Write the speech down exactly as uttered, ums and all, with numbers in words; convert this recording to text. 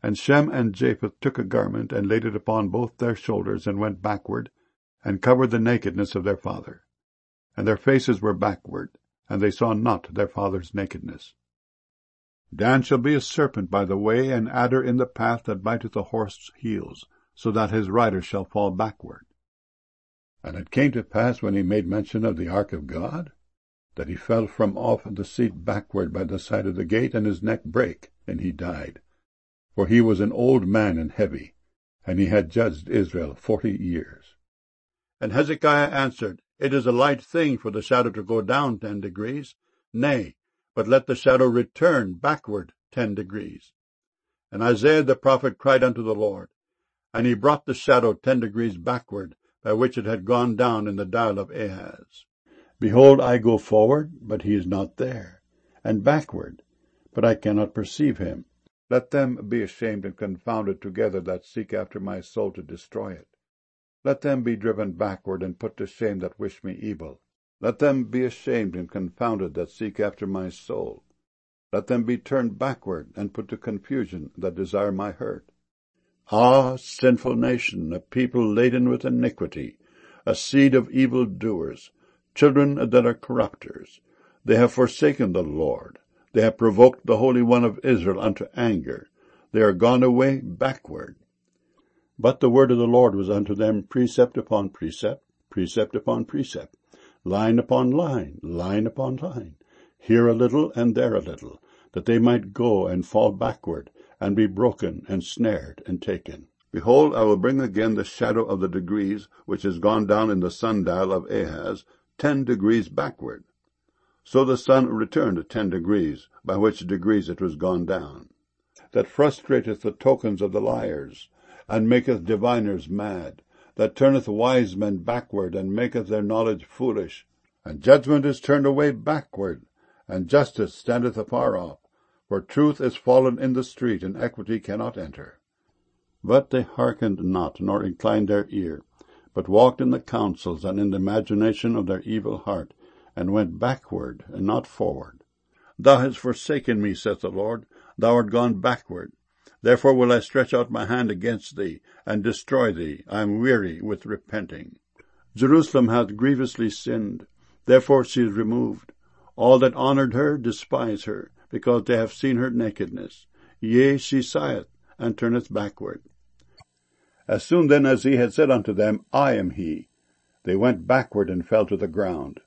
And Shem and Japheth took a garment, and laid it upon both their shoulders, and went backward, and covered the nakedness of their father. And their faces were backward, and they saw not their father's nakedness. Dan shall be a serpent by the way, an adder in the path that biteth a horse's heels, so that his rider shall fall backward. And it came to pass, when he made mention of the ark of God, that he fell from off the seat backward by the side of the gate, and his neck brake, and he died. For he was an old man and heavy, and he had judged Israel forty years. And Hezekiah answered, It is a light thing for the shadow to go down ten degrees. Nay, but let the shadow return backward ten degrees. And Isaiah the prophet cried unto the Lord, and he brought the shadow ten degrees backward, by which it had gone down in the dial of Ahaz. Behold, I go forward, but he is not there, and backward, but I cannot perceive him. Let them be ashamed and confounded together that seek after my soul to destroy it. Let them be driven backward and put to shame that wish me evil. Let them be ashamed and confounded that seek after my soul. Let them be turned backward and put to confusion that desire my hurt. Ah, sinful nation, a people laden with iniquity, a seed of evil doers, children that are corrupters. They have forsaken the Lord. They have provoked the Holy One of Israel unto anger. They are gone away backward. But the word of the Lord was unto them precept upon precept, precept upon precept, line upon line, line upon line, here a little and there a little, that they might go and fall backward, and be broken and snared and taken. Behold, I will bring again the shadow of the degrees, which is gone down in the sundial of Ahaz, ten degrees backward. So the sun returned ten degrees, by which degrees it was gone down. That frustrateth the tokens of the liars, and maketh diviners mad, that turneth wise men backward, and maketh their knowledge foolish. And judgment is turned away backward, and justice standeth afar off. For truth is fallen in the street, and equity cannot enter. But they hearkened not, nor inclined their ear, but walked in the counsels and in the imagination of their evil heart, and went backward, and not forward. Thou hast forsaken me, saith the Lord, thou art gone backward. Therefore will I stretch out my hand against thee, and destroy thee. I am weary with repenting. Jerusalem hath grievously sinned, therefore she is removed. All that honoured her despise her, because they have seen her nakedness. Yea, she sigheth, and turneth backward. As soon then as he had said unto them, I am he, they went backward and fell to the ground.